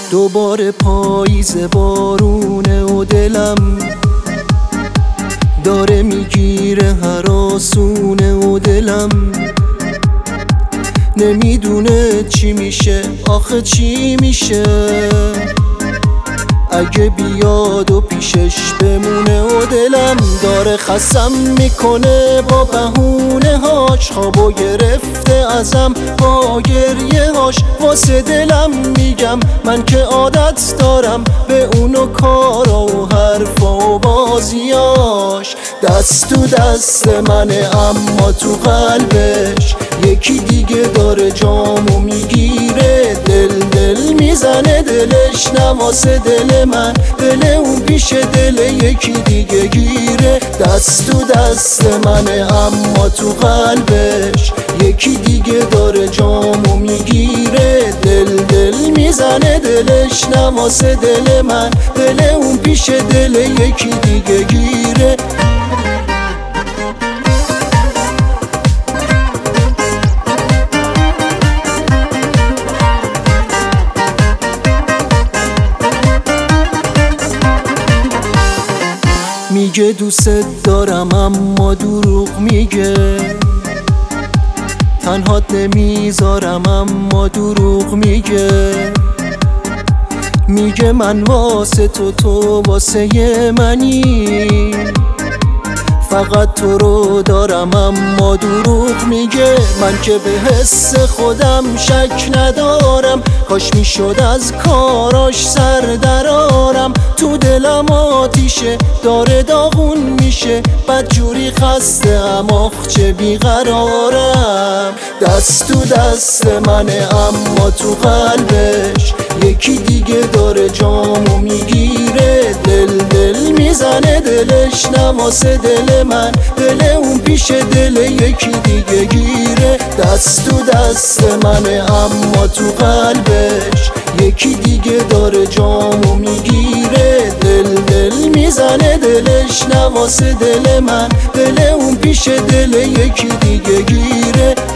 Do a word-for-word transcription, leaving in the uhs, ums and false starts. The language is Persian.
دوباره پاییز بارونه و دلم داره میگیره هراسونه و دلم نمیدونه چی میشه، آخه چی میشه اگه بیاد و پیشش بمونه و دلم داره خسم میکنه با بهونه هاش، خوابو گرفته ازم با گریه هاش. واسه دلم میگم من که عادت دارم به اونو کارا و حرفا و بازیاش. دست تو دست منه اما تو قلبش یکی دیگه داره جامو میگیره. دل دل میزنه دلش نواسه دل من، دل اون پیش دل یکی دیگه گیره. دست تو دست منه اما تو قلبش یکی دیگه داره جامو میگیره. دل دل میزنه دلش نواسه دل من، دل اون پیش دل یکی دیگه گیره. میگه دوست دارم اما دروغ میگه، تنهات نمیذارم اما دروغ میگه. میگه من واسه تو تو واسه منی، فقط تو رو دارم اما دروغ میگه. من که به حس خودم شک ندارم، کاش میشد از کاراش سر درارم. تو دلم آتیشه داره داغون میشه، بدجوری خسته اما چه بیقرارم. دست تو دست منه اما تو قلبش یکی دیگه داره جامو میگیره. دل دل میزنه دلش نواسه دل من، دل اون پیش دل یکی دیگه گیره. دست تو دست منه اما تو قلبش یکی دیگه داره جامو میگیره. دل دل میزنه دلش نواسه دل من، دل اون پیش دل یکی دیگه گیره.